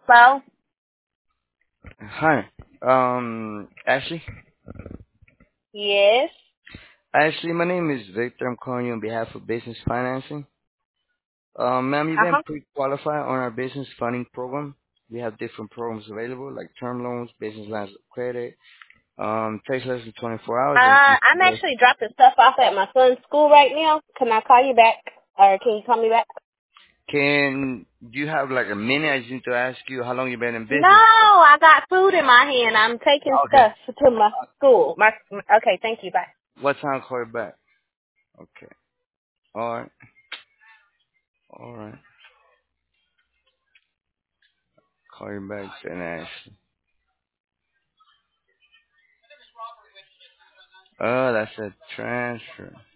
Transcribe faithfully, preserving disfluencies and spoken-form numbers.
Hello? Hi. Um, Ashley. Yes. Ashley, my name is Victor. I'm calling you on behalf of Business Financing. Um, ma'am, you've been Uh-huh. pre-qualified on our business funding program. We have different programs available, like term loans, business lines of credit. Um, takes less than twenty-four hours. And Uh, you I'm actually dropping stuff off at my son's school right now. Can I call you back? Or can you call me back? can do you have like a minute? I just need to ask you how long you been in No, business. I got food in my hand. I'm taking Okay. stuff to my school. My Okay, thank you. Bye. What time? Call you back. Okay. All right. All right. Call you back, then Ashley. Oh, that's a transfer.